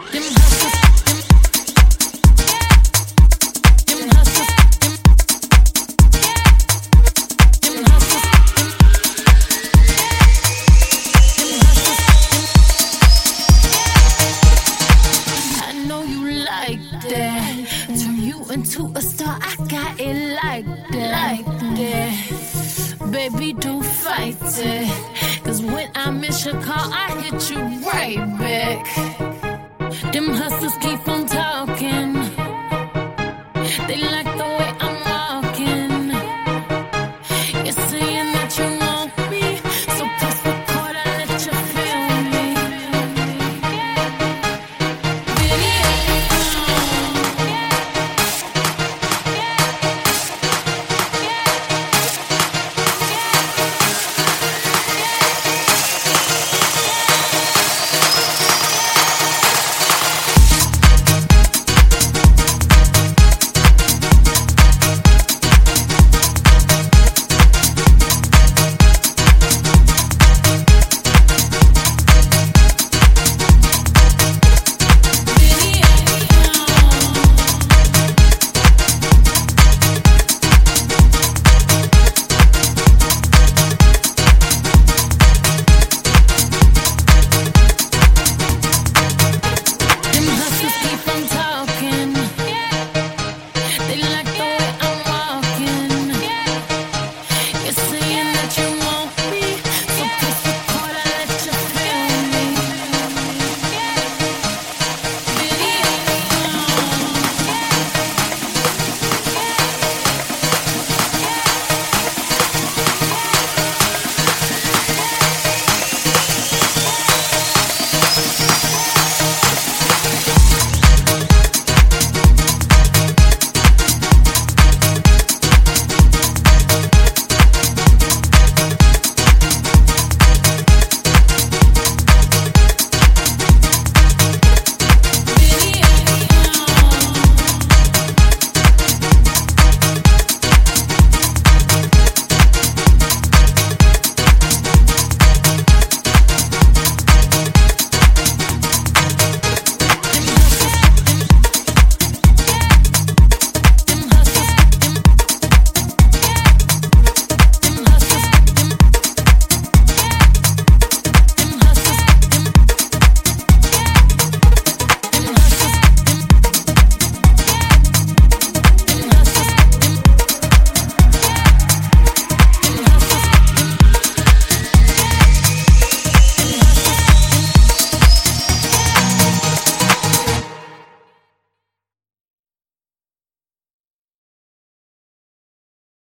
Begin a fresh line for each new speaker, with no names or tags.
Them hustlers, them hustlers, them hustlers, them hustlers. I know you like that. Turn you into a star. I got it like that, like that. Baby, don't fight it. 'Cause when I miss your call, I hit you right back. Them hustlers keep on